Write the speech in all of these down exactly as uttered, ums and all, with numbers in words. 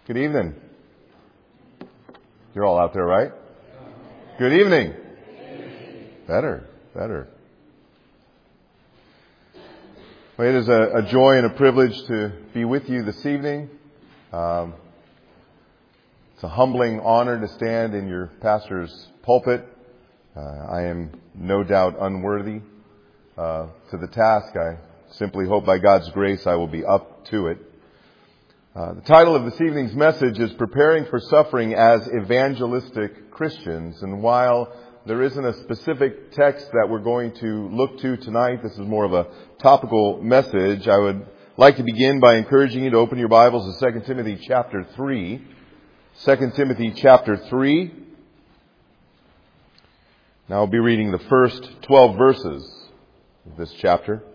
Good evening. You're all out there, right? Good evening. Better, better. Well, it is a, a joy and a privilege to be with you this evening. Um, it's a humbling honor to stand in your pastor's pulpit. Uh, I am no doubt unworthy uh, to the task. I simply hope by God's grace I will be up to it. Uh, the title of this evening's message is Preparing for Suffering as Evangelistic Christians. And while there isn't a specific text that we're going to look to tonight, this is more of a topical message, I would like to begin by encouraging you to open your Bibles to Second Timothy chapter three. Second Timothy chapter three. Now I'll be reading the first twelve verses of this chapter.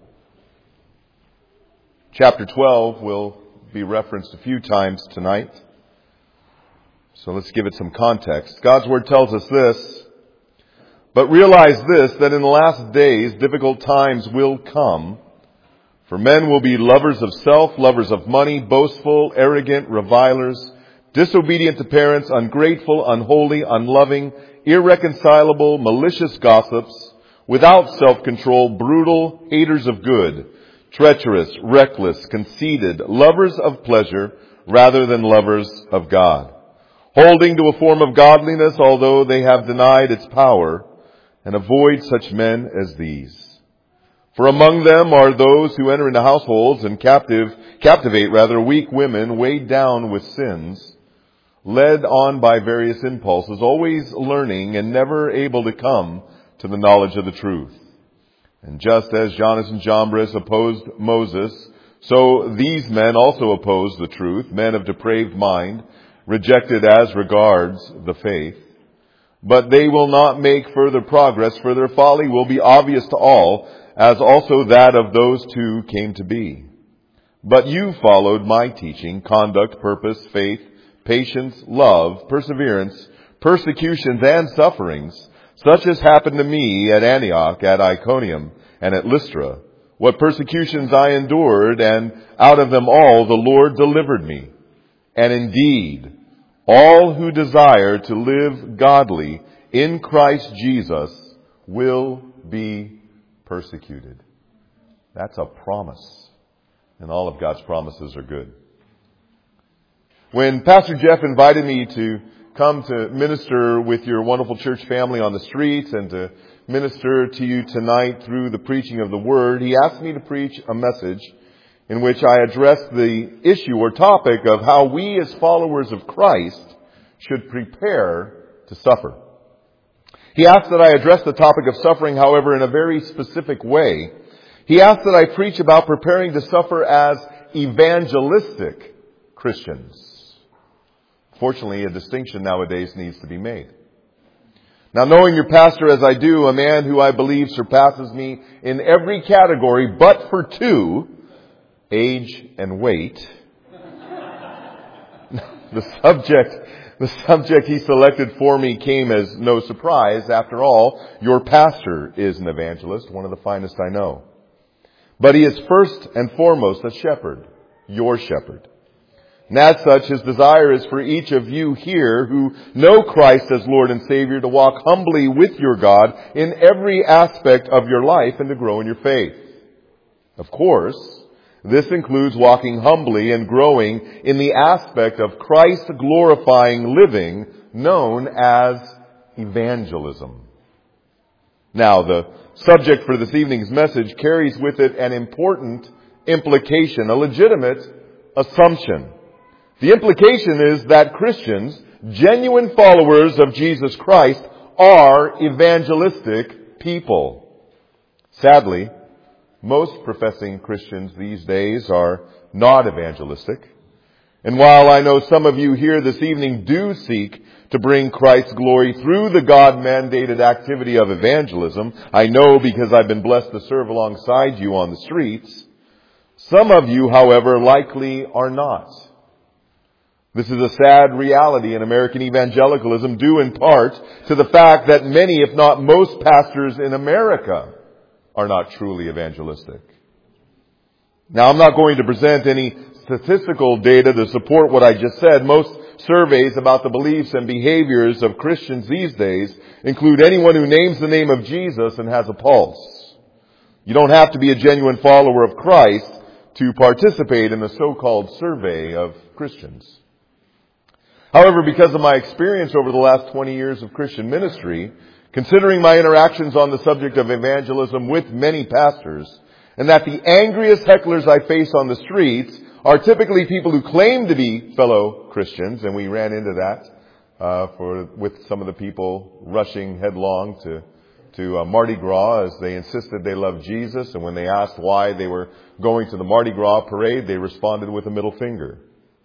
Chapter twelve will be referenced a few times tonight. So let's give it some context. God's Word tells us this: but realize this, that in the last days difficult times will come. For men will be lovers of self, lovers of money, boastful, arrogant, revilers, disobedient to parents, ungrateful, unholy, unloving, irreconcilable, malicious gossips, without self-control, brutal, haters of good, treacherous, reckless, conceited, lovers of pleasure rather than lovers of God, holding to a form of godliness although they have denied its power, and avoid such men as these. For among them are those who enter into households and captive, captivate rather weak women, weighed down with sins, led on by various impulses, always learning and never able to come to the knowledge of the truth. And just as Jannes and Jambres opposed Moses, so these men also oppose the truth, men of depraved mind, rejected as regards the faith. But they will not make further progress, for their folly will be obvious to all, as also that of those two came to be. But you followed my teaching, conduct, purpose, faith, patience, love, perseverance, persecutions, and sufferings, such as happened to me at Antioch, at Iconium, and at Lystra. What persecutions I endured, and out of them all the Lord delivered me. And indeed, all who desire to live godly in Christ Jesus will be persecuted. That's a promise. And all of God's promises are good. When Pastor Jeff invited me to come to minister with your wonderful church family on the streets and to minister to you tonight through the preaching of the Word, he asked me to preach a message in which I addressed the issue or topic of how we as followers of Christ should prepare to suffer. He asked that I address the topic of suffering, however, in a very specific way. He asked that I preach about preparing to suffer as evangelistic Christians. Fortunately, a distinction nowadays needs to be made. Now, knowing your pastor as I do, a man who I believe surpasses me in every category but for two, age and weight, the subject, the subject he selected for me came as no surprise. After all, your pastor is an evangelist, one of the finest I know. But he is first and foremost a shepherd, your shepherd. And as such, his desire is for each of you here who know Christ as Lord and Savior to walk humbly with your God in every aspect of your life and to grow in your faith. Of course, this includes walking humbly and growing in the aspect of Christ-glorifying living known as evangelism. Now, the subject for this evening's message carries with it an important implication, a legitimate assumption. The implication is that Christians, genuine followers of Jesus Christ, are evangelistic people. Sadly, most professing Christians these days are not evangelistic. And while I know some of you here this evening do seek to bring Christ's glory through the God-mandated activity of evangelism, I know because I've been blessed to serve alongside you on the streets, some of you, however, likely are not. This is a sad reality in American evangelicalism, due in part to the fact that many, if not most pastors in America are not truly evangelistic. Now, I'm not going to present any statistical data to support what I just said. Most surveys about the beliefs and behaviors of Christians these days include anyone who names the name of Jesus and has a pulse. You don't have to be a genuine follower of Christ to participate in the so-called survey of Christians. However, because of my experience over the last twenty years of Christian ministry, considering my interactions on the subject of evangelism with many pastors, and that the angriest hecklers I face on the streets are typically people who claim to be fellow Christians, and we ran into that uh, for with some of the people rushing headlong to to uh, Mardi Gras as they insisted they loved Jesus, and when they asked why they were going to the Mardi Gras parade, they responded with a middle finger.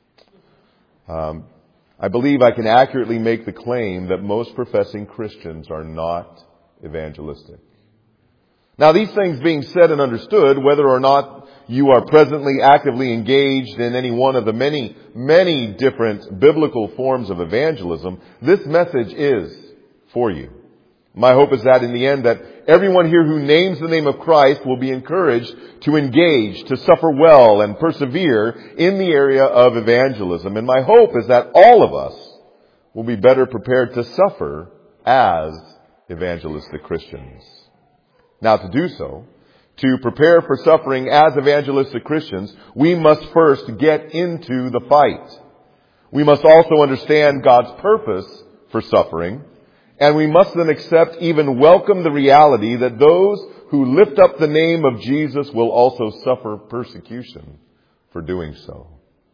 Um, I believe I can accurately make the claim that most professing Christians are not evangelistic. Now, these things being said and understood, whether or not you are presently actively engaged in any one of the many, many different biblical forms of evangelism, this message is for you. My hope is that in the end that everyone here who names the name of Christ will be encouraged to engage, to suffer well and persevere in the area of evangelism. And my hope is that all of us will be better prepared to suffer as evangelistic Christians. Now, to do so, to prepare for suffering as evangelistic Christians, we must first get into the fight. We must also understand God's purpose for suffering, and we must then accept, even welcome the reality that those who lift up the name of Jesus will also suffer persecution for doing so.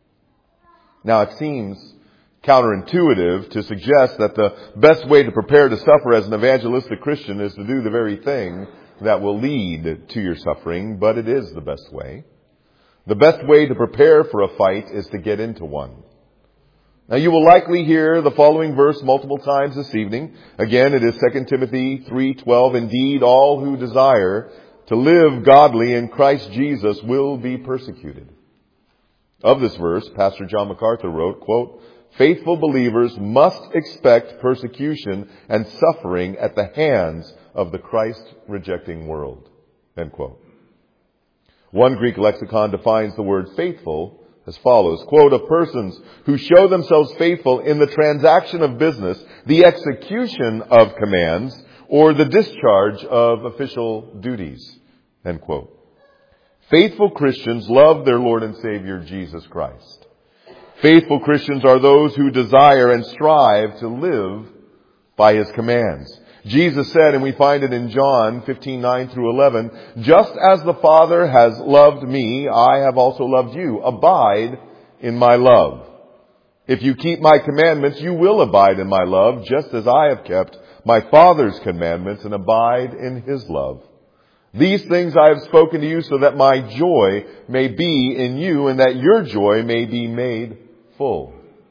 Now, it seems counterintuitive to suggest that the best way to prepare to suffer as an evangelistic Christian is to do the very thing that will lead to your suffering, but it is the best way. The best way to prepare for a fight is to get into one. Now, you will likely hear the following verse multiple times this evening. Again, it is Second Timothy three twelve. Indeed, all who desire to live godly in Christ Jesus will be persecuted. Of this verse, Pastor John MacArthur wrote, quote, faithful believers must expect persecution and suffering at the hands of the Christ-rejecting world. End quote. One Greek lexicon defines the word faithful as follows, quote, of persons who show themselves faithful in the transaction of business, the execution of commands, or the discharge of official duties. End quote. Faithful Christians love their Lord and Savior, Jesus Christ. Faithful Christians are those who desire and strive to live by His commands. Jesus said, and we find it in John fifteen nine through eleven, just as the Father has loved me, I have also loved you. Abide in my love. If you keep my commandments, you will abide in my love, just as I have kept my Father's commandments and abide in His love. These things I have spoken to you so that my joy may be in you and that your joy may be made full.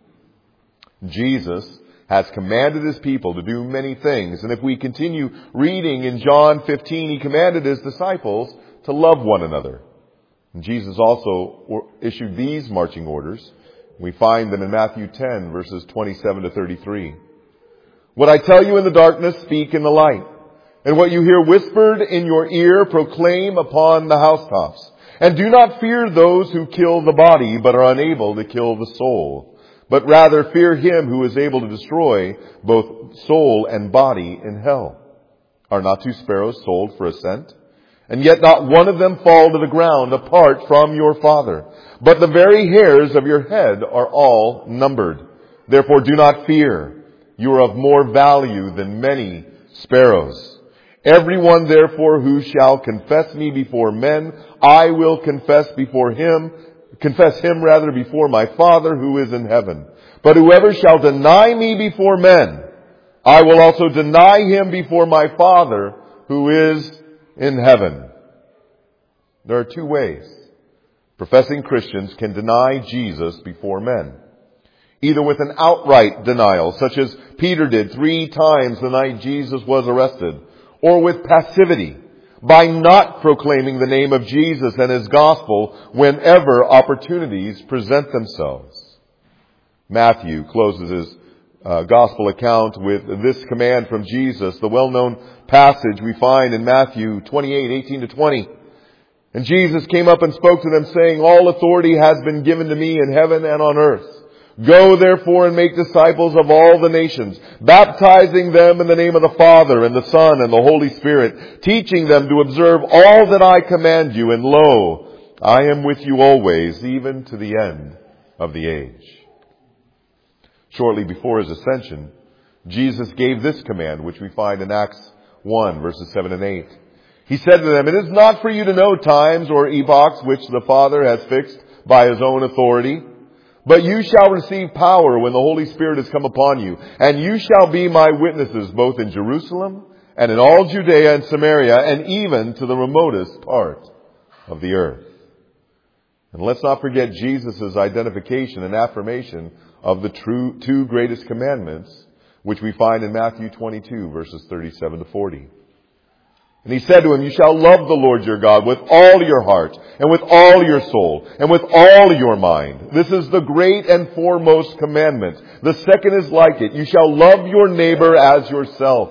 Jesus has commanded His people to do many things. And if we continue reading in John fifteen, He commanded His disciples to love one another. And Jesus also issued these marching orders. We find them in Matthew ten, verses twenty-seven to thirty-three. What I tell you in the darkness, speak in the light. And what you hear whispered in your ear, proclaim upon the housetops. And do not fear those who kill the body, but are unable to kill the soul. But rather fear Him who is able to destroy both soul and body in hell. Are not two sparrows sold for a cent? And yet not one of them fall to the ground apart from your Father. But the very hairs of your head are all numbered. Therefore do not fear. You are of more value than many sparrows. Everyone therefore who shall confess me before men, I will confess before him, confess him rather before my Father who is in heaven. But whoever shall deny me before men, I will also deny him before my Father who is in heaven. There are two ways professing Christians can deny Jesus before men. Either with an outright denial, such as Peter did three times the night Jesus was arrested, or with passivity, by not proclaiming the name of Jesus and His gospel whenever opportunities present themselves. Matthew closes his uh, gospel account with this command from Jesus, the well-known passage we find in Matthew twenty-eight, eighteen to twenty. And Jesus came up and spoke to them, saying, all authority has been given to me in heaven and on earth. Go therefore and make disciples of all the nations, baptizing them in the name of the Father and the Son and the Holy Spirit, teaching them to observe all that I command you. And lo, I am with you always, even to the end of the age. Shortly before his ascension, Jesus gave this command, which we find in Acts one, verses seven and eight. He said to them, it is not for you to know times or epochs which the Father has fixed by his own authority, but you shall receive power when the Holy Spirit has come upon you, and you shall be my witnesses both in Jerusalem and in all Judea and Samaria and even to the remotest part of the earth. And let's not forget Jesus' identification and affirmation of the true two greatest commandments, which we find in Matthew twenty-two, verses thirty-seven to forty. And he said to him, you shall love the Lord your God with all your heart and with all your soul and with all your mind. This is the great and foremost commandment. The second is like it. You shall love your neighbor as yourself.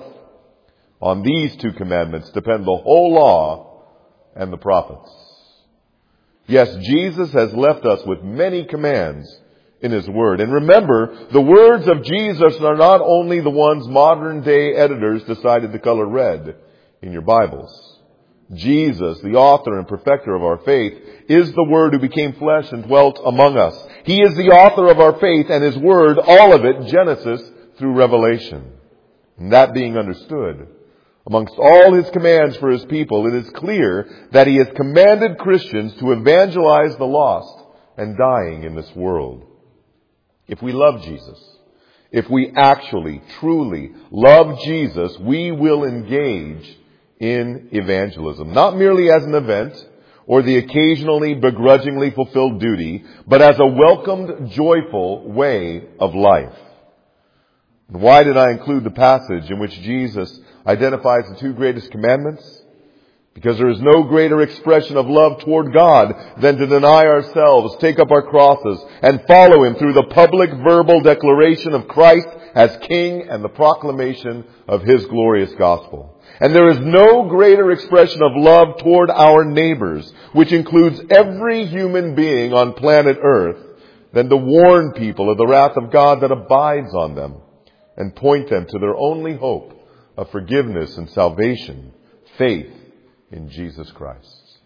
On these two commandments depend the whole law and the prophets. Yes, Jesus has left us with many commands in his word. And remember, the words of Jesus are not only the ones modern day editors decided to color red in your Bibles. Jesus, the author and perfecter of our faith, is the Word who became flesh and dwelt among us. He is the author of our faith, and his Word, all of it, Genesis through Revelation. And that being understood, amongst all his commands for his people, it is clear that he has commanded Christians to evangelize the lost and dying in this world. If we love Jesus, if we actually, truly love Jesus, we will engage in evangelism. Not merely as an event or the occasionally begrudgingly fulfilled duty, but as a welcomed, joyful way of life. And why did I include the passage in which Jesus identifies the two greatest commandments? Because there is no greater expression of love toward God than to deny ourselves, take up our crosses, and follow him through the public verbal declaration of Christ as King and the proclamation of his glorious gospel. And there is no greater expression of love toward our neighbors, which includes every human being on planet Earth, than to warn people of the wrath of God that abides on them and point them to their only hope of forgiveness and salvation, faith in Jesus Christ.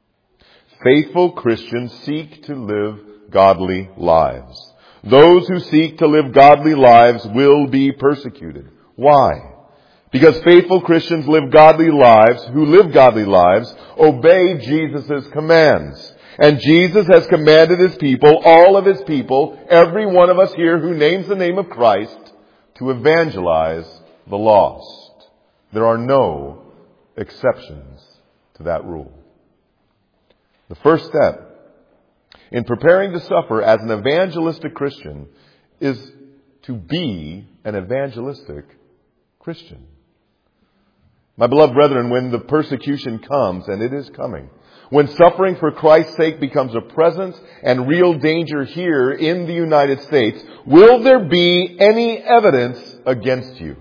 Faithful Christians seek to live godly lives. Those who seek to live godly lives will be persecuted. Why? Because faithful Christians live godly lives, who live godly lives, obey Jesus' commands. And Jesus has commanded his people, all of his people, every one of us here who names the name of Christ, to evangelize the lost. There are no exceptions to that rule. The first step in preparing to suffer as an evangelistic Christian is to be an evangelistic Christian. My beloved brethren, when the persecution comes, and it is coming, when suffering for Christ's sake becomes a present and real danger here in the United States, will there be any evidence against you?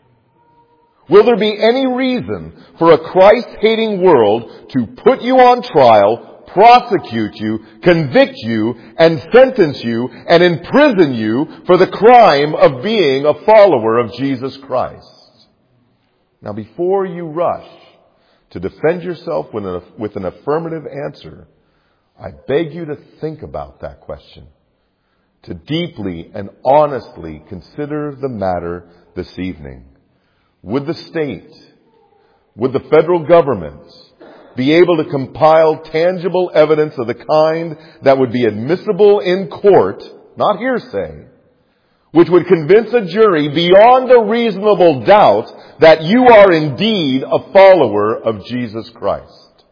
Will there be any reason for a Christ-hating world to put you on trial, prosecute you, convict you, and sentence you, and imprison you for the crime of being a follower of Jesus Christ? Now, before you rush to defend yourself with an, with an affirmative answer, I beg you to think about that question, to deeply and honestly consider the matter this evening. Would the state, would the federal government be able to compile tangible evidence of the kind that would be admissible in court, not hearsay, which would convince a jury beyond a reasonable doubt that you are indeed a follower of Jesus Christ?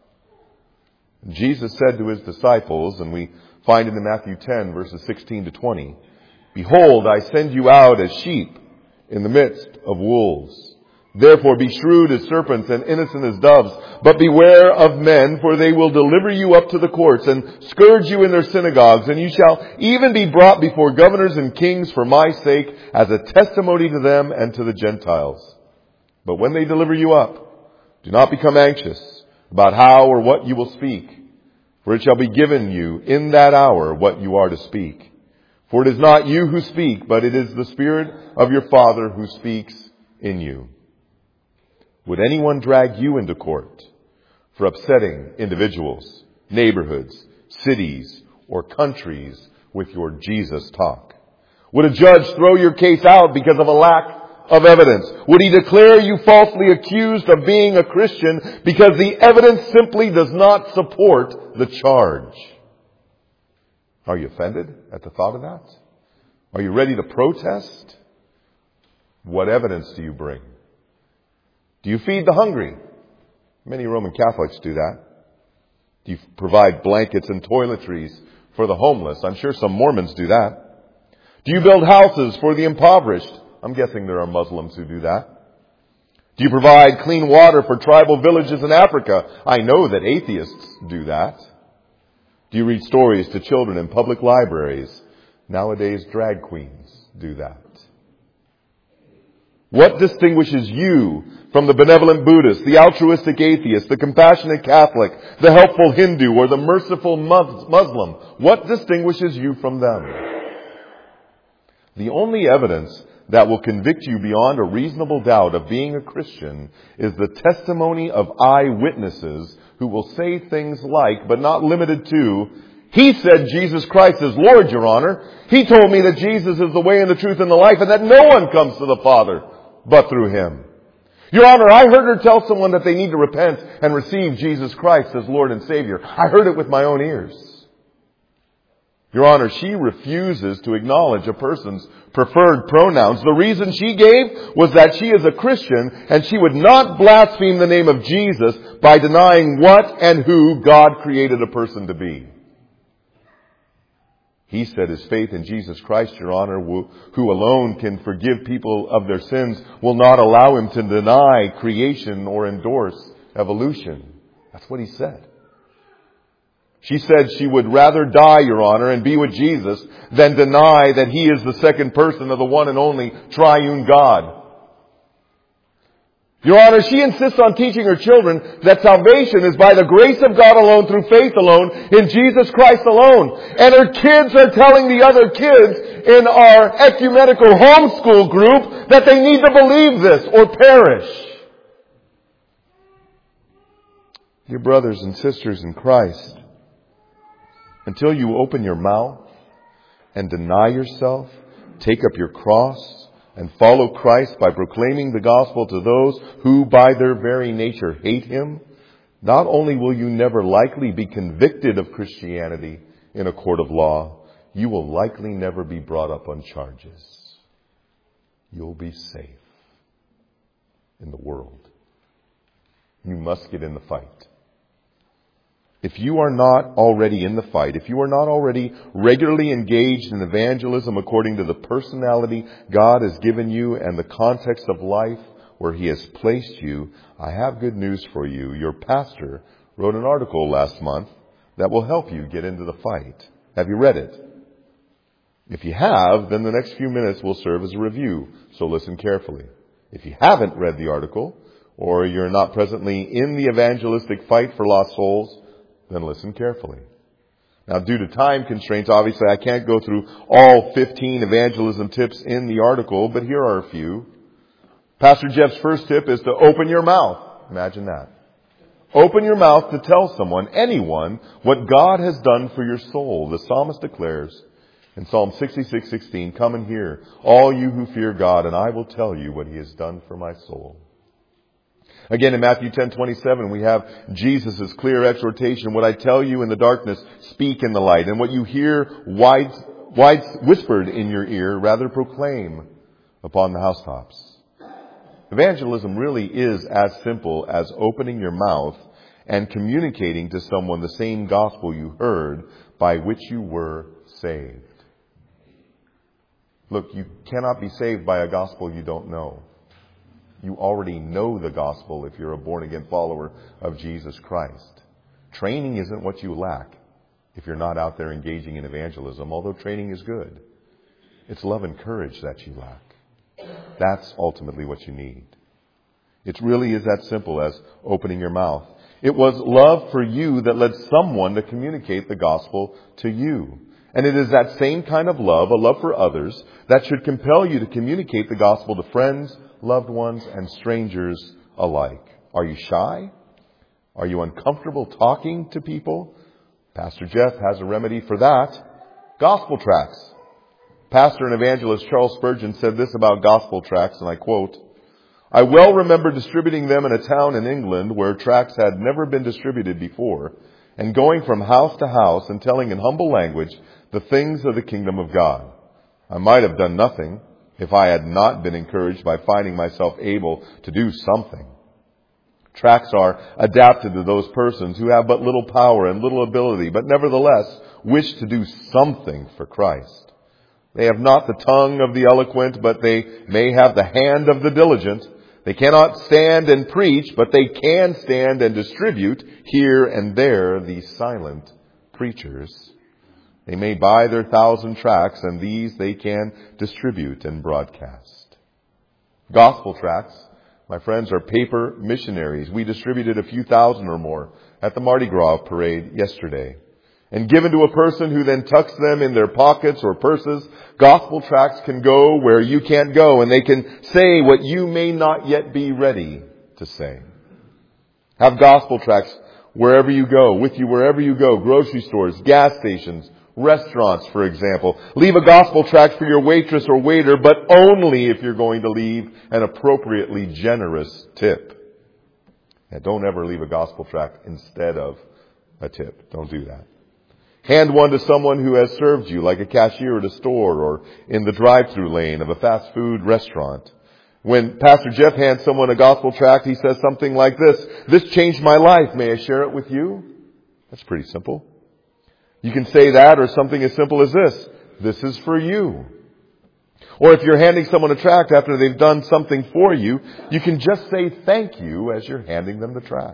Jesus said to his disciples, and we find it in Matthew ten, verses sixteen to twenty, "Behold, I send you out as sheep in the midst of wolves. Therefore be shrewd as serpents and innocent as doves. But beware of men, for they will deliver you up to the courts and scourge you in their synagogues. And you shall even be brought before governors and kings for my sake, as a testimony to them and to the Gentiles. But when they deliver you up, do not become anxious about how or what you will speak, For it shall be given you in that hour what you are to speak. For it is not you who speak, but it is the Spirit of your Father who speaks in you. Would anyone drag you into court for upsetting individuals, neighborhoods, cities, or countries with your Jesus talk? Would a judge throw your case out because of a lack of evidence? Would he declare you falsely accused of being a Christian because the evidence simply does not support the charge? Are you offended at the thought of that? Are you ready to protest? What evidence do you bring? Do you feed the hungry? Many Roman Catholics do that. Do you provide blankets and toiletries for the homeless? I'm sure some Mormons do that. Do you build houses for the impoverished? I'm guessing there are Muslims who do that. Do you provide clean water for tribal villages in Africa? I know that atheists do that. Do you read stories to children in public libraries? Nowadays, drag queens do that. What distinguishes you from the benevolent Buddhist, the altruistic atheist, the compassionate Catholic, the helpful Hindu, or the merciful Muslim? What distinguishes you from them? The only evidence that will convict you beyond a reasonable doubt of being a Christian is the testimony of eyewitnesses who will say things like, but not limited to, he said Jesus Christ is Lord, Your Honor. He told me that Jesus is the way and the truth and the life, and that no one comes to the Father but through Him. Your Honor, I heard her tell someone that they need to repent and receive Jesus Christ as Lord and Savior. I heard it with my own ears. Your Honor, she refuses to acknowledge a person's preferred pronouns. The reason she gave was that she is a Christian and she would not blaspheme the name of Jesus by denying what and who God created a person to be. He said his faith in Jesus Christ, Your Honor, who alone can forgive people of their sins, will not allow him to deny creation or endorse evolution. That's what he said. She said she would rather die, Your Honor, and be with Jesus than deny that He is the second person of the one and only triune God. Your Honor, she insists on teaching her children that salvation is by the grace of God alone, through faith alone, in Jesus Christ alone. And her kids are telling the other kids in our ecumenical homeschool group that they need to believe this or perish. Dear brothers and sisters in Christ, until you open your mouth and deny yourself, take up your cross, and follow Christ by proclaiming the gospel to those who by their very nature hate Him, not only will you never likely be convicted of Christianity in a court of law, you will likely never be brought up on charges. You'll be safe in the world. You must get in the fight. If you are not already in the fight, if you are not already regularly engaged in evangelism according to the personality God has given you and the context of life where He has placed you, I have good news for you. Your pastor wrote an article last month that will help you get into the fight. Have you read it? If you have, then the next few minutes will serve as a review, so listen carefully. If you haven't read the article, or you're not presently in the evangelistic fight for lost souls, then listen carefully. Now, due to time constraints, obviously I can't go through all fifteen evangelism tips in the article, but here are a few. Pastor Jeff's first tip is to open your mouth. Imagine that. Open your mouth to tell someone, anyone, what God has done for your soul. The psalmist declares in Psalm sixty-six sixteen, "Come and hear, all you who fear God, and I will tell you what He has done for my soul." Again, in Matthew ten twenty-seven, we have Jesus' clear exhortation, "What I tell you in the darkness, speak in the light. And what you hear wide, wide whispered in your ear, rather proclaim upon the housetops." Evangelism really is as simple as opening your mouth and communicating to someone the same gospel you heard by which you were saved. Look, you cannot be saved by a gospel you don't know. You already know the gospel if you're a born-again follower of Jesus Christ. Training isn't what you lack if you're not out there engaging in evangelism, although training is good. It's love and courage that you lack. That's ultimately what you need. It really is that simple as opening your mouth. It was love for you that led someone to communicate the gospel to you. And it is that same kind of love, a love for others, that should compel you to communicate the gospel to friends, loved ones, and strangers alike. Are you shy? Are you uncomfortable talking to people? Pastor Jeff has a remedy for that. Gospel tracts. Pastor and evangelist Charles Spurgeon said this about gospel tracts, and I quote, "I well remember distributing them in a town in England where tracts had never been distributed before, and going from house to house and telling in humble language the things of the kingdom of God. I might have done nothing if I had not been encouraged by finding myself able to do something." Tracts are adapted to those persons who have but little power and little ability, but nevertheless wish to do something for Christ. They have not the tongue of the eloquent, but they may have the hand of the diligent. They cannot stand and preach, but they can stand and distribute here and there these silent preachers. They may buy their thousand tracts, and these they can distribute and broadcast. Gospel tracts, my friends, are paper missionaries. We distributed a few thousand or more at the Mardi Gras parade yesterday. And given to a person who then tucks them in their pockets or purses, gospel tracts can go where you can't go, and they can say what you may not yet be ready to say. Have gospel tracts wherever you go, with you wherever you go, grocery stores, gas stations, restaurants, for example. Leave a gospel tract for your waitress or waiter, but only if you're going to leave an appropriately generous tip. And don't ever leave a gospel tract instead of a tip. Don't do that. Hand one to someone who has served you, like a cashier at a store or in the drive-thru lane of a fast food restaurant. When Pastor Jeff hands someone a gospel tract, he says something like this: "This changed my life. May I share it with you?" That's pretty simple. You can say that, or something as simple as this: "This is for you." Or if you're handing someone a tract after they've done something for you, you can just say thank you as you're handing them the tract.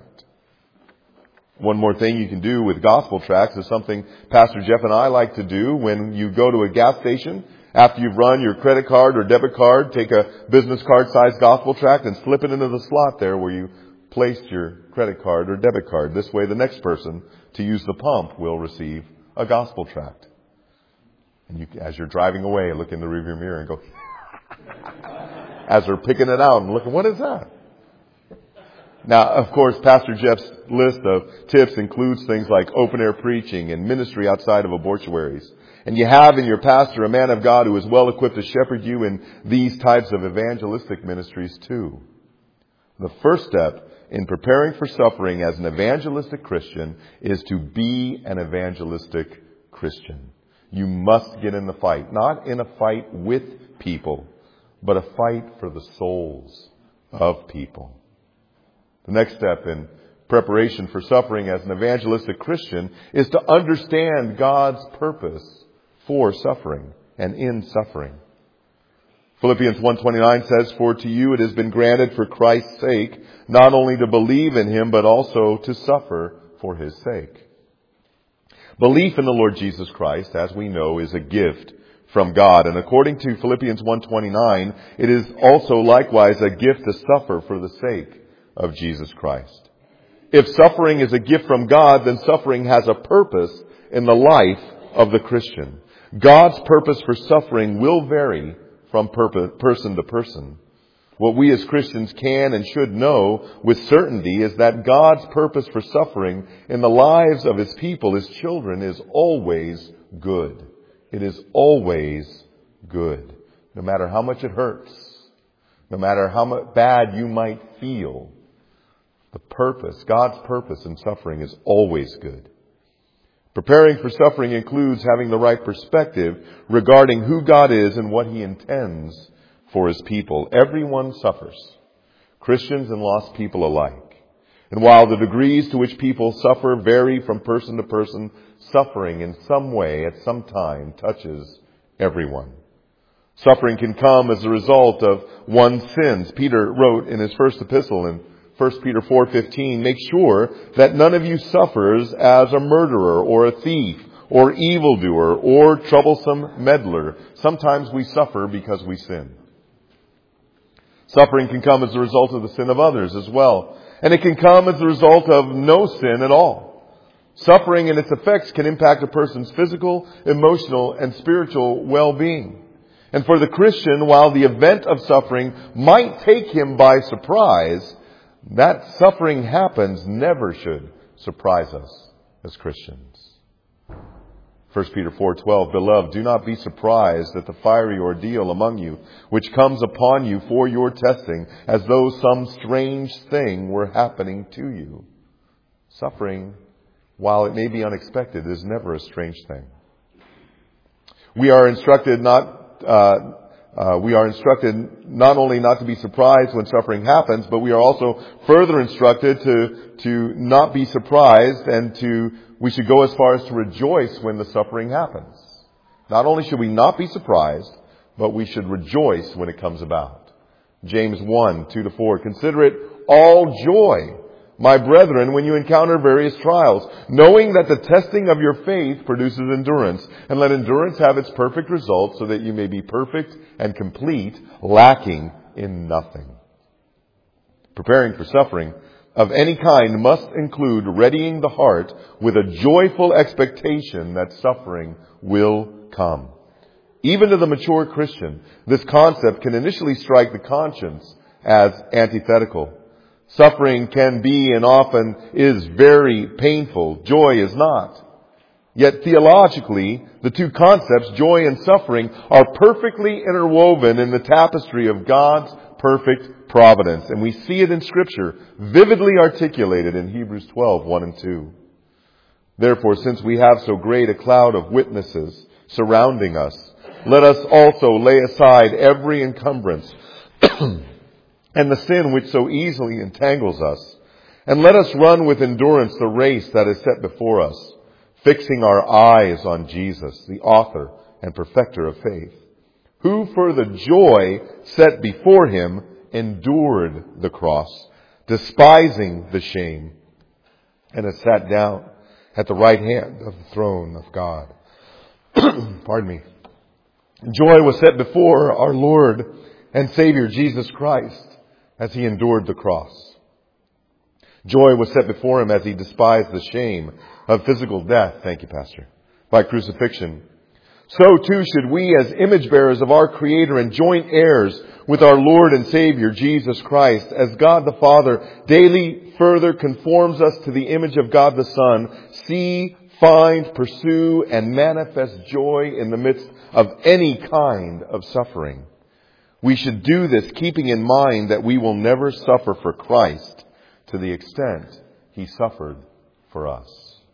One more thing you can do with gospel tracts is something Pastor Jeff and I like to do when you go to a gas station. After you've run your credit card or debit card, take a business card sized gospel tract and slip it into the slot there where you placed your credit card or debit card. This way the next person to use the pump will receive a gospel tract. And you, as you're driving away, look in the rearview mirror and go, as they're picking it out and looking, what is that? Now, of course, Pastor Jeff's list of tips includes things like open-air preaching and ministry outside of abortuaries. And you have in your pastor a man of God who is well equipped to shepherd you in these types of evangelistic ministries too. The first step in preparing for suffering as an evangelistic Christian is to be an evangelistic Christian. You must get in the fight, not in a fight with people, but a fight for the souls of people. The next step in preparation for suffering as an evangelistic Christian is to understand God's purpose for suffering and in suffering. Philippians one twenty-nine says, "For to you it has been granted for Christ's sake, not only to believe in Him, but also to suffer for His sake." Belief in the Lord Jesus Christ, as we know, is a gift from God. And according to Philippians one twenty-nine, it is also likewise a gift to suffer for the sake of Jesus Christ. If suffering is a gift from God, then suffering has a purpose in the life of the Christian. God's purpose for suffering will vary from person to person. What we as Christians can and should know with certainty is that God's purpose for suffering in the lives of His people, His children, is always good. It is always good. No matter how much it hurts, no matter how much bad you might feel, the purpose, God's purpose in suffering is always good. Preparing for suffering includes having the right perspective regarding who God is and what He intends for His people. Everyone suffers, Christians and lost people alike. And while the degrees to which people suffer vary from person to person, suffering in some way at some time touches everyone. Suffering can come as a result of one's sins. Peter wrote in his first epistle in First Peter four fifteen, "Make sure that none of you suffers as a murderer or a thief or evildoer or troublesome meddler." Sometimes we suffer because we sin. Suffering can come as a result of the sin of others as well. And it can come as the result of no sin at all. Suffering and its effects can impact a person's physical, emotional, and spiritual well-being. And for the Christian, while the event of suffering might take him by surprise, that suffering happens never should surprise us as Christians. First Peter four twelve, Beloved, do not be surprised at the fiery ordeal among you, which comes upon you for your testing, as though some strange thing were happening to you. Suffering, while it may be unexpected, is never a strange thing. We are instructed not uh, uh, we are instructed not only not to be surprised when suffering happens, but we are also further instructed to to not be surprised, and to we should go as far as to rejoice when the suffering happens. Not only should we not be surprised, but we should rejoice when it comes about. James one two to four, Consider it all joy, my brethren, when you encounter various trials, knowing that the testing of your faith produces endurance, and let endurance have its perfect result, so that you may be perfect and complete, lacking in nothing. Preparing for suffering of any kind must include readying the heart with a joyful expectation that suffering will come. Even to the mature Christian, this concept can initially strike the conscience as antithetical. Suffering can be and often is very painful. Joy is not. Yet theologically, the two concepts, joy and suffering, are perfectly interwoven in the tapestry of God's perfect providence. And we see it in Scripture, vividly articulated in Hebrews twelve, one and two. Therefore, since we have so great a cloud of witnesses surrounding us, let us also lay aside every encumbrance and the sin which so easily entangles us. And let us run with endurance the race that is set before us, fixing our eyes on Jesus, the author and perfecter of faith, who for the joy set before him endured the cross, despising the shame, and has sat down at the right hand of the throne of God. Pardon me. Joy was set before our Lord and Savior Jesus Christ as he endured the cross. Joy was set before him as he despised the shame of physical death, thank you, Pastor, by crucifixion. So too should we, as image bearers of our Creator and joint heirs with our Lord and Savior Jesus Christ, as God the Father daily further conforms us to the image of God the Son, see, find, pursue, and manifest joy in the midst of any kind of suffering. We should do this keeping in mind that we will never suffer for Christ to the extent he suffered for us.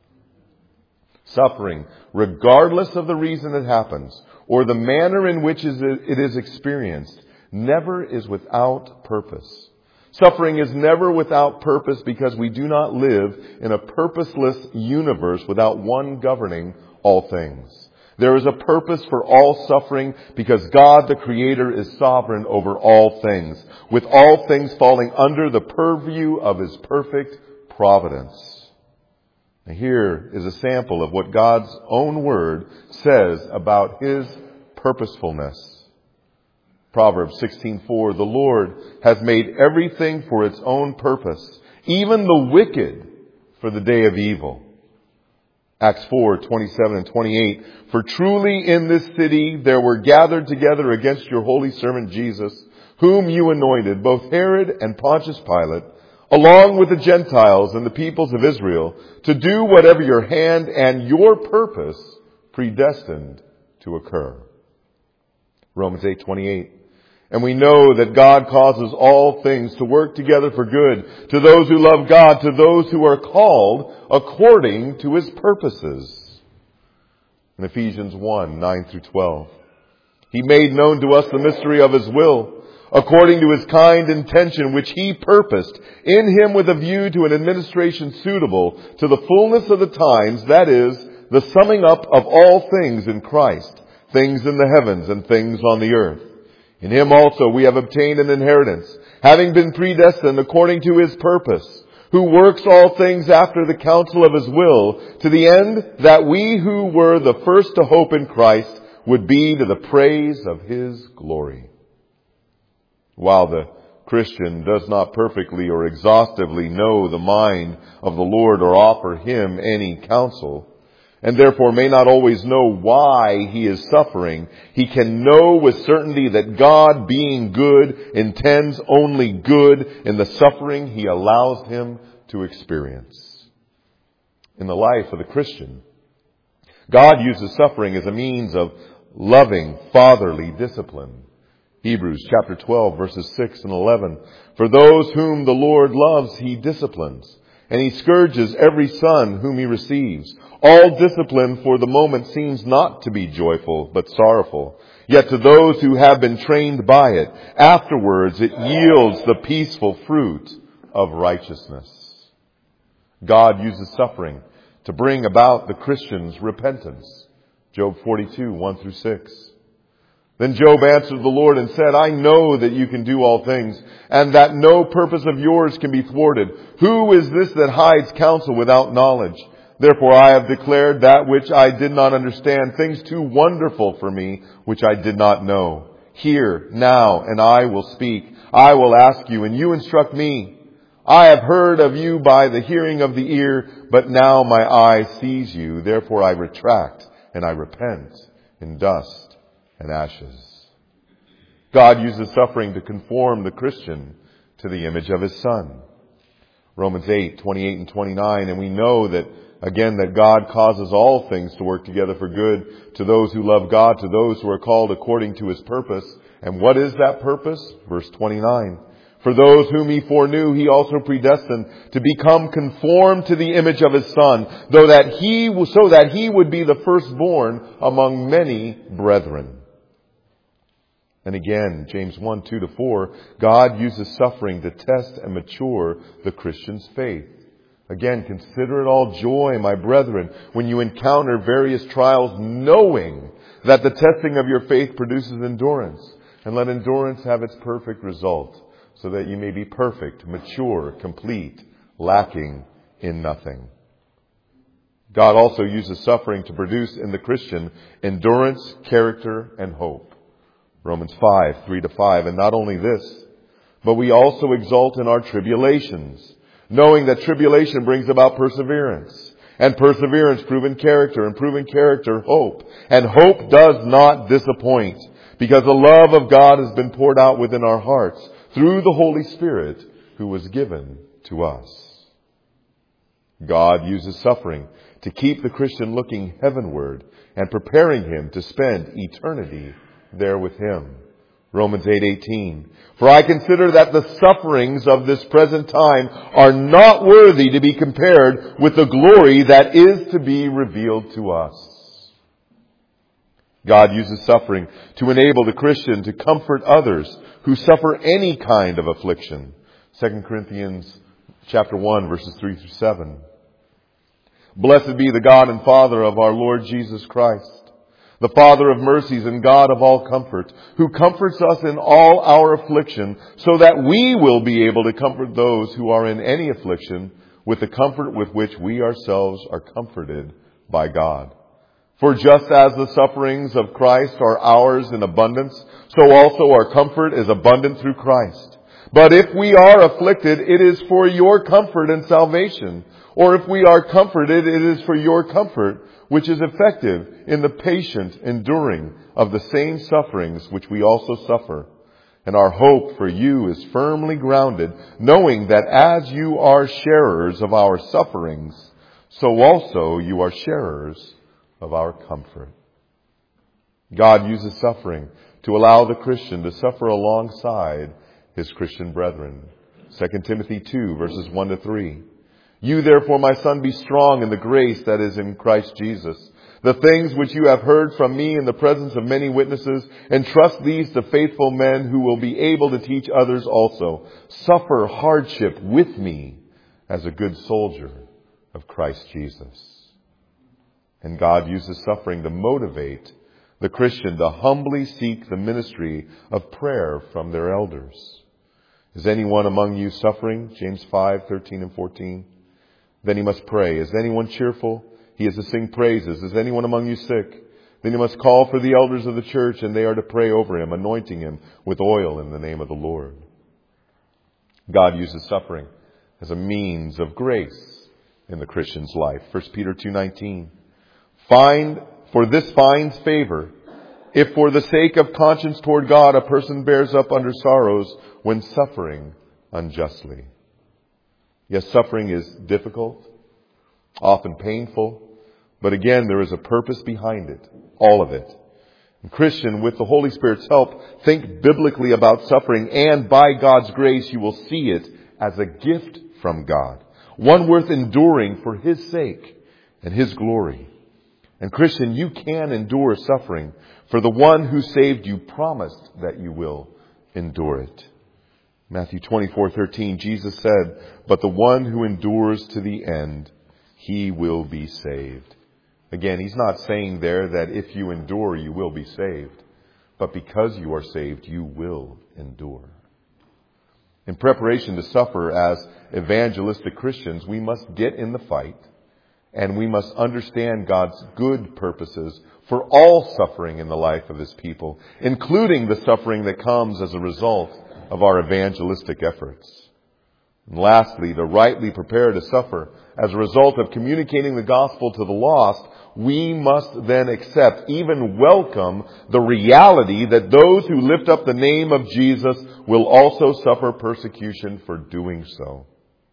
Suffering, regardless of the reason it happens or the manner in which it is experienced, never is without purpose. Suffering is never without purpose because we do not live in a purposeless universe without one governing all things. There is a purpose for all suffering because God the Creator is sovereign over all things, with all things falling under the purview of his perfect providence. Now here is a sample of what God's own word says about his purposefulness. Proverbs sixteen four, The Lord has made everything for its own purpose, even the wicked for the day of evil. Acts four twenty-seven and twenty-eight, For truly in this city there were gathered together against your holy servant Jesus, whom you anointed, both Herod and Pontius Pilate, along with the Gentiles and the peoples of Israel, to do whatever your hand and your purpose predestined to occur. Romans eight twenty-eight. And we know that God causes all things to work together for good to those who love God, to those who are called according to his purposes. In Ephesians one nine through twelve. He made known to us the mystery of his will, according to his kind intention, which he purposed in him with a view to an administration suitable to the fullness of the times, that is, the summing up of all things in Christ, things in the heavens and things on the earth. In him also we have obtained an inheritance, having been predestined according to his purpose, who works all things after the counsel of his will, to the end that we who were the first to hope in Christ would be to the praise of his glory. While the Christian does not perfectly or exhaustively know the mind of the Lord or offer Him any counsel, and therefore may not always know why he is suffering, he can know with certainty that God, being good, intends only good in the suffering He allows him to experience. In the life of the Christian, God uses suffering as a means of loving, fatherly discipline. Hebrews chapter twelve, verses six and eleven. For those whom the Lord loves, He disciplines, and He scourges every son whom He receives. All discipline for the moment seems not to be joyful, but sorrowful. Yet to those who have been trained by it, afterwards it yields the peaceful fruit of righteousness. God uses suffering to bring about the Christian's repentance. Job forty-two, one through six. Then Job answered the Lord and said, I know that you can do all things, and that no purpose of yours can be thwarted. Who is this that hides counsel without knowledge? Therefore I have declared that which I did not understand, things too wonderful for me, which I did not know. Hear now, and I will speak. I will ask you, and you instruct me. I have heard of you by the hearing of the ear, but now my eye sees you. Therefore I retract, and I repent in dust and ashes. God uses suffering to conform the Christian to the image of His Son. Romans eight, twenty-eight and twenty-nine, and we know that, again, that God causes all things to work together for good to those who love God, to those who are called according to His purpose. And what is that purpose? Verse twenty-nine. For those whom He foreknew, He also predestined to become conformed to the image of His Son, though that He, so that He would be the firstborn among many brethren. And again, James one, two to four, God uses suffering to test and mature the Christian's faith. Again, consider it all joy, my brethren, when you encounter various trials, knowing that the testing of your faith produces endurance. And let endurance have its perfect result, so that you may be perfect, mature, complete, lacking in nothing. God also uses suffering to produce in the Christian endurance, character, and hope. Romans five, three to five. And not only this, but we also exult in our tribulations, knowing that tribulation brings about perseverance, and perseverance proven character, and proven character hope. And hope does not disappoint, because the love of God has been poured out within our hearts through the Holy Spirit who was given to us. God uses suffering to keep the Christian looking heavenward and preparing him to spend eternity there with Him. Romans eight eighteen. For I consider that the sufferings of this present time are not worthy to be compared with the glory that is to be revealed to us. God uses suffering to enable the Christian to comfort others who suffer any kind of affliction. Second Corinthians chapter one, verses three through seven. Blessed be the God and Father of our Lord Jesus Christ, the Father of mercies and God of all comfort, who comforts us in all our affliction, so that we will be able to comfort those who are in any affliction with the comfort with which we ourselves are comforted by God. For just as the sufferings of Christ are ours in abundance, so also our comfort is abundant through Christ. But if we are afflicted, it is for your comfort and salvation. Or if we are comforted, it is for your comfort, which is effective in the patient enduring of the same sufferings which we also suffer. And our hope for you is firmly grounded, knowing that as you are sharers of our sufferings, so also you are sharers of our comfort. God uses suffering to allow the Christian to suffer alongside his Christian brethren. Second Timothy two, verses one to three. You therefore, my son, be strong in the grace that is in Christ Jesus. The things which you have heard from me in the presence of many witnesses, entrust these to faithful men who will be able to teach others also. Suffer hardship with me as a good soldier of Christ Jesus. And God uses suffering to motivate the Christian to humbly seek the ministry of prayer from their elders. Is anyone among you suffering? James five, thirteen and fourteen. Then he must pray. Is anyone cheerful? He is to sing praises. Is anyone among you sick? Then he must call for the elders of the church, and they are to pray over him, anointing him with oil in the name of the Lord. God uses suffering as a means of grace in the Christian's life. First Peter two nineteen. Find, for this finds favor, if for the sake of conscience toward God a person bears up under sorrows when suffering unjustly. Yes, suffering is difficult, often painful, but again, there is a purpose behind it, all of it. And Christian, with the Holy Spirit's help, think biblically about suffering, and by God's grace you will see it as a gift from God, one worth enduring for His sake and His glory. And Christian, you can endure suffering, for the one who saved you promised that you will endure it. Matthew twenty-four thirteen, Jesus said, "But the one who endures to the end, he will be saved." Again, He's not saying there that if you endure, you will be saved. But because you are saved, you will endure. In preparation to suffer as evangelistic Christians, we must get in the fight, and we must understand God's good purposes for all suffering in the life of His people, including the suffering that comes as a result of our evangelistic efforts. And lastly, to rightly prepare to suffer as a result of communicating the gospel to the lost, we must then accept, even welcome, the reality that those who lift up the name of Jesus will also suffer persecution for doing so.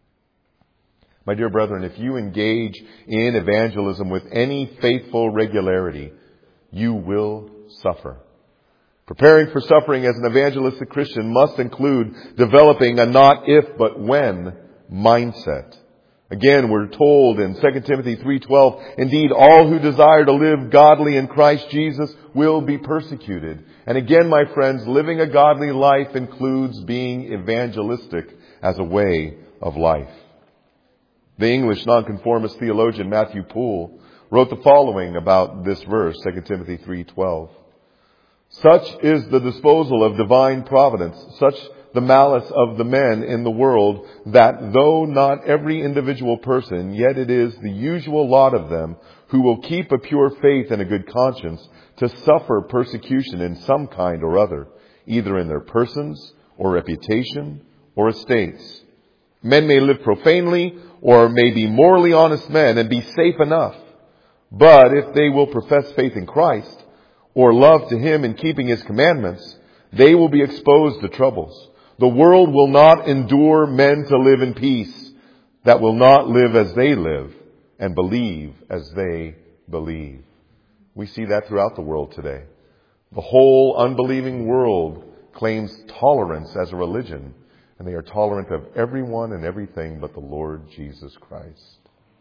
My dear brethren, if you engage in evangelism with any faithful regularity, you will suffer. Preparing for suffering as an evangelistic Christian must include developing a not if but when mindset. Again, we're told in Second Timothy three twelve, "Indeed, all who desire to live godly in Christ Jesus will be persecuted." And again, my friends, living a godly life includes being evangelistic as a way of life. The English nonconformist theologian Matthew Poole wrote the following about this verse, Second Timothy three twelve. "Such is the disposal of divine providence, such the malice of the men in the world, that though not every individual person, yet it is the usual lot of them who will keep a pure faith and a good conscience to suffer persecution in some kind or other, either in their persons or reputation or estates. Men may live profanely or may be morally honest men and be safe enough. But if they will profess faith in Christ or love to Him in keeping His commandments, they will be exposed to troubles. The world will not endure men to live in peace, that will not live as they live and believe as they believe." We see that throughout the world today. The whole unbelieving world claims tolerance as a religion, and they are tolerant of everyone and everything but the Lord Jesus Christ.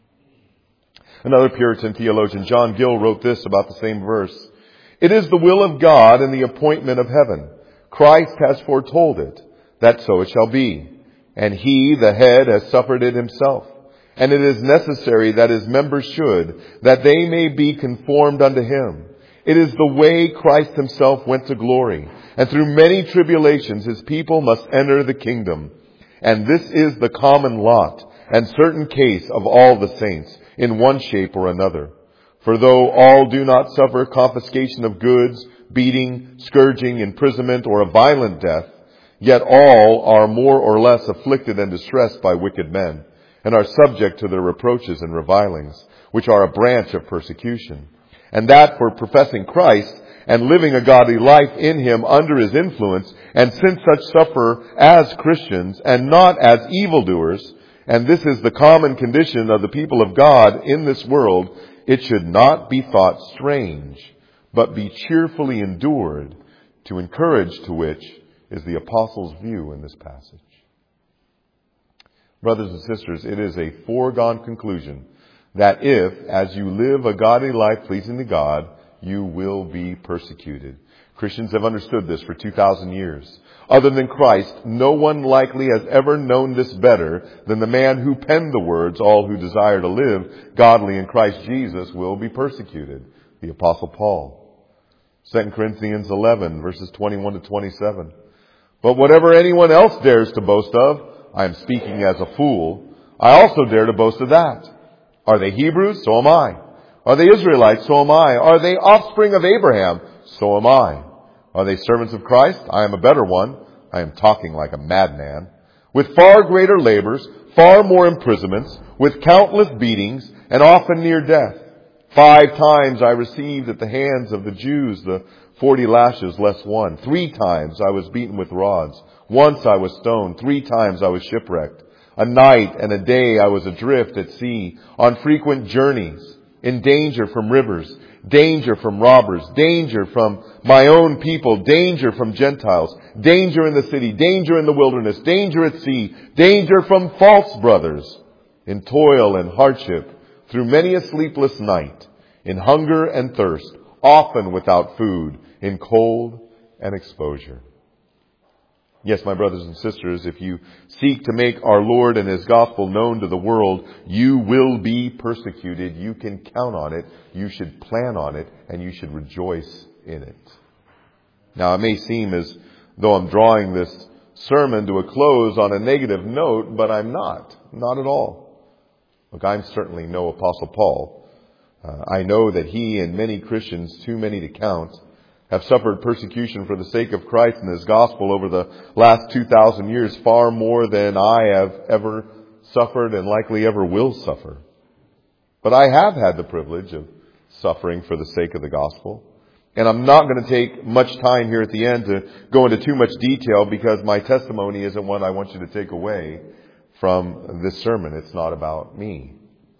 Another Puritan theologian, John Gill, wrote this about the same verse. "It is the will of God in the appointment of heaven. Christ has foretold it, that so it shall be. And He, the head, has suffered it Himself. And it is necessary that His members should, that they may be conformed unto Him. It is the way Christ Himself went to glory. And through many tribulations His people must enter the kingdom. And this is the common lot and certain case of all the saints, in one shape or another. For though all do not suffer confiscation of goods, beating, scourging, imprisonment, or a violent death, yet all are more or less afflicted and distressed by wicked men, and are subject to their reproaches and revilings, which are a branch of persecution. And that for professing Christ and living a godly life in Him under His influence, and since such suffer as Christians and not as evildoers, and this is the common condition of the people of God in this world, it should not be thought strange, but be cheerfully endured, to encourage to which is the apostle's view in this passage." Brothers and sisters, it is a foregone conclusion that if, as you live a godly life pleasing to God, you will be persecuted. Christians have understood this for two thousand years. Other than Christ, no one likely has ever known this better than the man who penned the words, "All who desire to live godly in Christ Jesus will be persecuted," the Apostle Paul. Second Corinthians eleven, verses twenty-one to twenty-seven. "But whatever anyone else dares to boast of, I am speaking as a fool, I also dare to boast of that. Are they Hebrews? So am I. Are they Israelites? So am I. Are they offspring of Abraham? So am I. Are they servants of Christ? I am a better one. I am talking like a madman. with far greater labors, far more imprisonments, with countless beatings, and often near death. Five times I received at the hands of the Jews the forty lashes less one. Three times I was beaten with rods. Once I was stoned. Three times I was shipwrecked. A night and a day I was adrift at sea, on frequent journeys, in danger from rivers, danger from robbers, danger from my own people, danger from Gentiles, danger in the city, danger in the wilderness, danger at sea, danger from false brothers, in toil and hardship, through many a sleepless night, in hunger and thirst, often without food, in cold and exposure. Yes, my brothers and sisters, if you seek to make our Lord and His gospel known to the world, you will be persecuted. You can count on it. You should plan on it, and you should rejoice in it. Now, it may seem as though I'm drawing this sermon to a close on a negative note, but I'm not. Not at all. Look, I'm certainly no Apostle Paul. Uh, I know that he and many Christians, too many to count, have suffered persecution for the sake of Christ and His gospel over the last two thousand years, far more than I have ever suffered and likely ever will suffer. But I have had the privilege of suffering for the sake of the gospel. And I'm not going to take much time here at the end to go into too much detail, because my testimony isn't one I want you to take away from this sermon. It's not about me.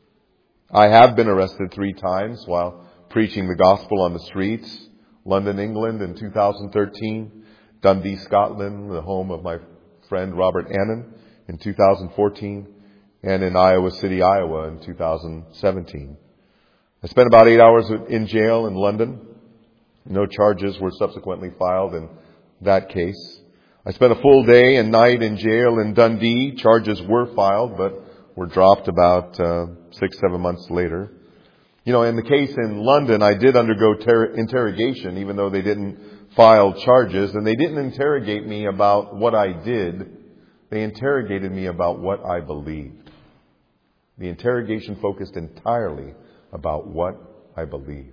I have been arrested three times while preaching the gospel on the streets. London, England in two thousand thirteen. Dundee, Scotland, the home of my friend Robert Annan, in two thousand fourteen. And in Iowa City, Iowa in two thousand seventeen. I spent about eight hours in jail in London. No charges were subsequently filed in that case. I spent a full day and night in jail in Dundee. Charges were filed, but were dropped about uh, six, seven months later. You know, in the case in London, I did undergo ter- interrogation, even though they didn't file charges. And they didn't interrogate me about what I did. They interrogated me about what I believed. The interrogation focused entirely about what I believed.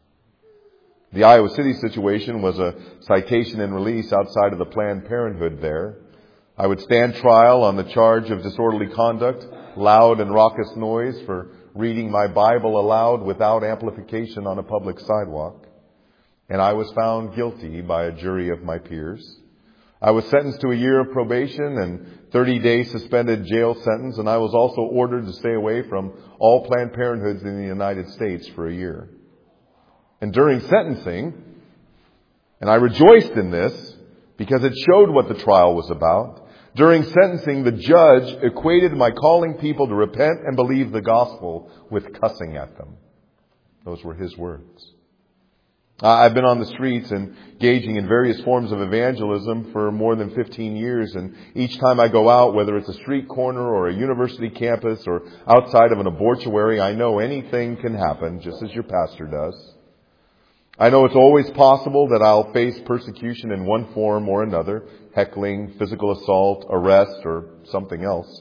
The Iowa City situation was a citation and release outside of the Planned Parenthood there. I would stand trial on the charge of disorderly conduct, loud and raucous noise for reading my Bible aloud without amplification on a public sidewalk. And I was found guilty by a jury of my peers. I was sentenced to a year of probation and thirty-day suspended jail sentence, and I was also ordered to stay away from all Planned Parenthoods in the United States for a year. And during sentencing, and I rejoiced in this because it showed what the trial was about, during sentencing, the judge equated my calling people to repent and believe the gospel with cussing at them. Those were his words. I've been on the streets and engaging in various forms of evangelism for more than fifteen years. And each time I go out, whether it's a street corner or a university campus or outside of an abortuary, I know anything can happen, just as your pastor does. I know it's always possible that I'll face persecution in one form or another, heckling, physical assault, arrest, or something else.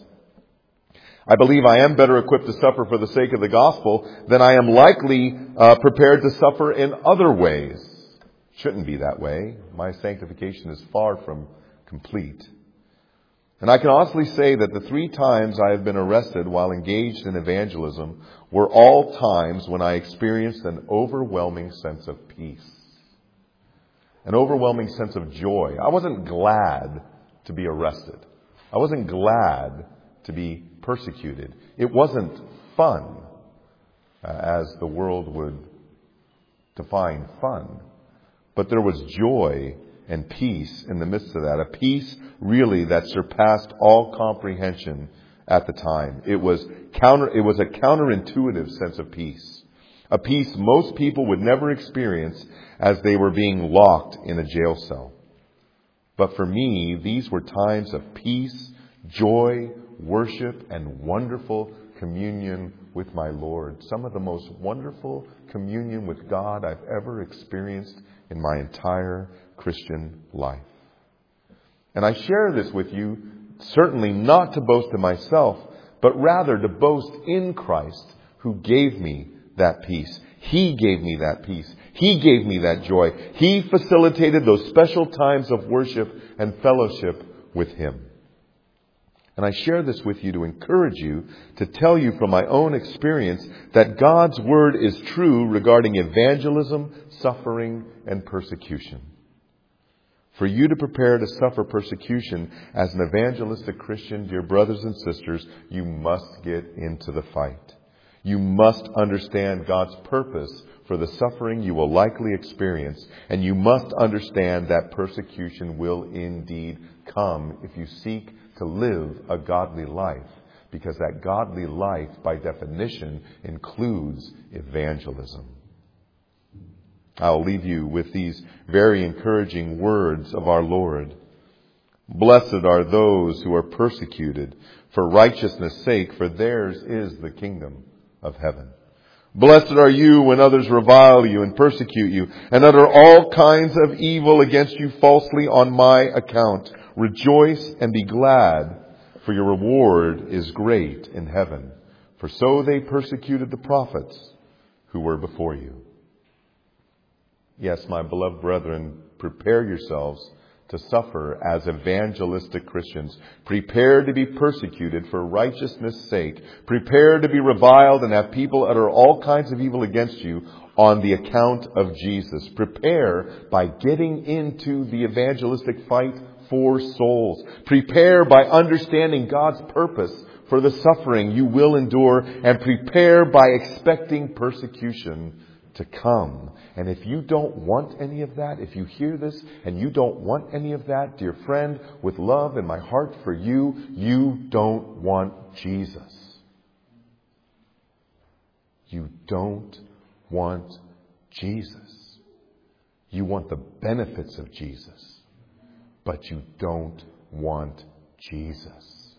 I believe I am better equipped to suffer for the sake of the gospel than I am likely uh, prepared to suffer in other ways. Shouldn't be that way. My sanctification is far from complete. And I can honestly say that the three times I have been arrested while engaged in evangelism were all times when I experienced an overwhelming sense of peace. An overwhelming sense of joy. I wasn't glad to be arrested. I wasn't glad to be persecuted. It wasn't fun, uh, as the world would define fun. But there was joy and peace in the midst of that. A peace really that surpassed all comprehension at the time. It was counter, it was a counterintuitive sense of peace. A peace most people would never experience as they were being locked in a jail cell. But for me, these were times of peace, joy, worship, and wonderful communion with my Lord. Some of the most wonderful communion with God I've ever experienced in my entire Christian life. And I share this with you certainly not to boast of myself, but rather to boast in Christ, who gave me that peace. He gave me that peace. He gave me that joy. He facilitated those special times of worship and fellowship with Him. And I share this with you to encourage you, to tell you from my own experience that God's Word is true regarding evangelism, suffering, and persecution. For you to prepare to suffer persecution as an evangelistic Christian, dear brothers and sisters, you must get into the fight. You must understand God's purpose for the suffering you will likely experience, and you must understand that persecution will indeed come if you seek to live a godly life, because that godly life, by definition, includes evangelism. I'll leave you with these very encouraging words of our Lord. Blessed are those who are persecuted for righteousness' sake, for theirs is the kingdom of heaven. Blessed are you when others revile you and persecute you and utter all kinds of evil against you falsely on my account. Rejoice and be glad, for your reward is great in heaven. For so they persecuted the prophets who were before you. Yes, my beloved brethren, prepare yourselves to suffer as evangelistic Christians. Prepare to be persecuted for righteousness' sake. Prepare to be reviled and have people utter all kinds of evil against you on the account of Jesus. Prepare by getting into the evangelistic fight for souls. Prepare by understanding God's purpose for the suffering you will endure, and prepare by expecting persecution to come. And if you don't want any of that, if you hear this and you don't want any of that, dear friend, with love in my heart for you, you don't want Jesus. You don't want Jesus. You want the benefits of Jesus, but you don't want Jesus.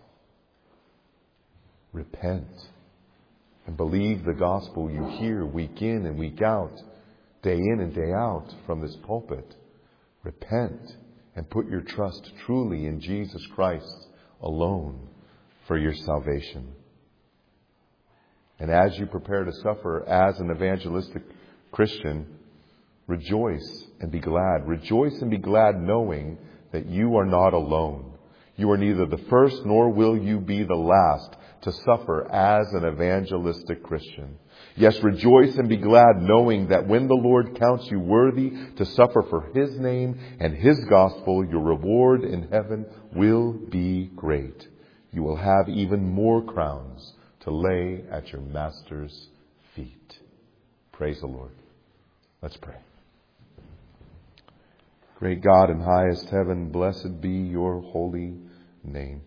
Repent and believe the gospel you hear week in and week out, day in and day out from this pulpit. Repent and put your trust truly in Jesus Christ alone for your salvation. And as you prepare to suffer as an evangelistic Christian, rejoice and be glad. Rejoice and be glad knowing that you are not alone. You are neither the first nor will you be the last to suffer as an evangelistic Christian. Yes, rejoice and be glad knowing that when the Lord counts you worthy to suffer for His name and His gospel, your reward in heaven will be great. You will have even more crowns to lay at your Master's feet. Praise the Lord. Let's pray. Great God in highest heaven, blessed be your holy name.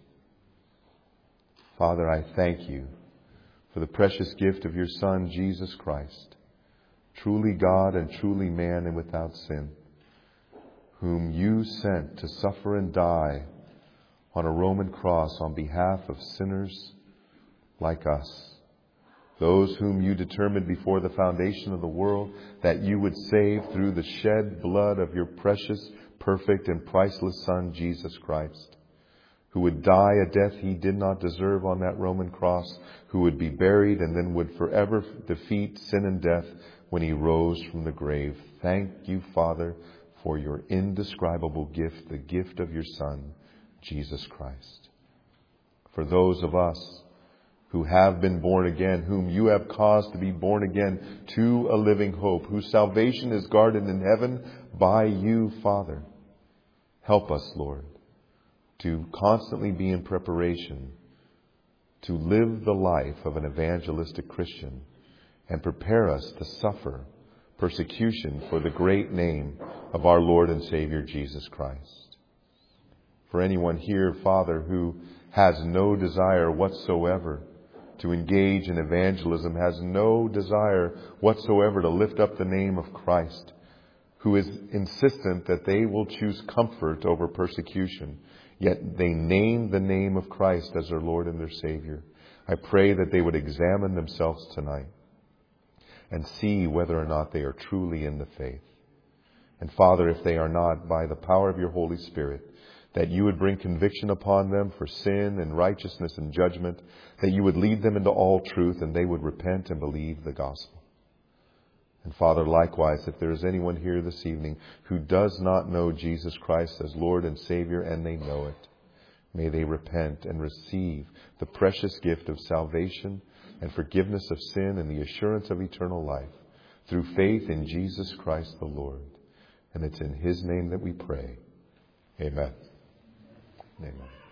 Father, I thank you for the precious gift of your Son, Jesus Christ, truly God and truly man and without sin, whom you sent to suffer and die on a Roman cross on behalf of sinners like us, those whom you determined before the foundation of the world that you would save through the shed blood of your precious, perfect, and priceless Son, Jesus Christ, who would die a death he did not deserve on that Roman cross, who would be buried and then would forever defeat sin and death when he rose from the grave. Thank you, Father, for your indescribable gift, the gift of your Son, Jesus Christ. For those of us who have been born again, whom you have caused to be born again to a living hope, whose salvation is guarded in heaven by you, Father, help us, Lord, to constantly be in preparation to live the life of an evangelistic Christian and prepare us to suffer persecution for the great name of our Lord and Savior Jesus Christ. For anyone here, Father, who has no desire whatsoever to engage in evangelism, has no desire whatsoever to lift up the name of Christ, who is insistent that they will choose comfort over persecution, yet they name the name of Christ as their Lord and their Savior. I pray that they would examine themselves tonight and see whether or not they are truly in the faith. And Father, if they are not, by the power of your Holy Spirit, that you would bring conviction upon them for sin and righteousness and judgment, that you would lead them into all truth and they would repent and believe the gospel. And Father, likewise, if there is anyone here this evening who does not know Jesus Christ as Lord and Savior, and they know it, May they repent and receive the precious gift of salvation and forgiveness of sin and the assurance of eternal life through faith in Jesus Christ the Lord. And it's in His name that we pray. Amen. Amen.